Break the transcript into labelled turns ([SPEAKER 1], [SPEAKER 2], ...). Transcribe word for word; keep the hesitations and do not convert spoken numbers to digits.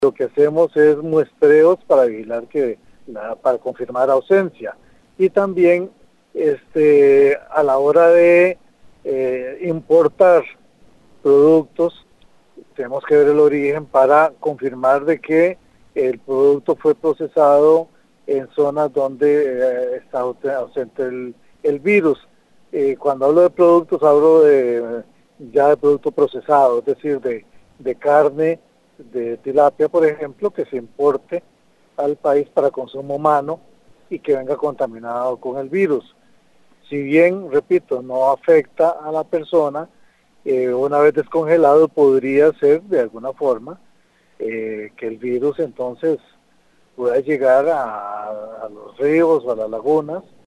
[SPEAKER 1] Lo que hacemos es muestreos para vigilar que, la, para confirmar ausencia. Y también este, a la hora de eh, importar productos, tenemos que ver el origen para confirmar de que el producto fue procesado en zonas donde eh, está ausente el, el virus. Eh, cuando hablo de productos, hablo de ya de producto procesado, es decir, de, de carne, de tilapia, por ejemplo, que se importe al país para consumo humano y que venga contaminado con el virus. Si bien, repito, no afecta a la persona, eh, una vez descongelado podría ser de alguna forma eh, que el virus entonces pueda llegar a, a los ríos o a las lagunas